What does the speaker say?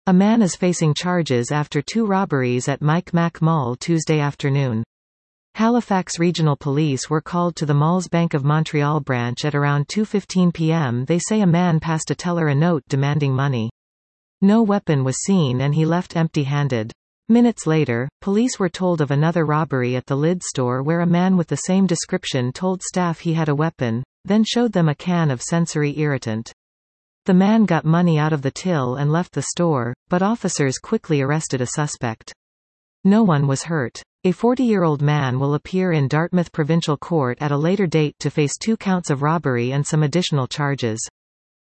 A man is facing charges after 2 robberies at Mike Mac Mall Tuesday afternoon. Halifax Regional Police were called to the mall's Bank of Montreal branch at around 2:15 p.m. They say a man passed a teller a note demanding money. No weapon was seen and he left empty-handed. Minutes later, police were told of another robbery at the Lid store where a man with the same description told staff he had a weapon, then showed them a can of sensory irritant. The man got money out of the till and left the store, but officers quickly arrested a suspect. No one was hurt. A 40-year-old man will appear in Dartmouth Provincial Court at a later date to face 2 counts of robbery and some additional charges.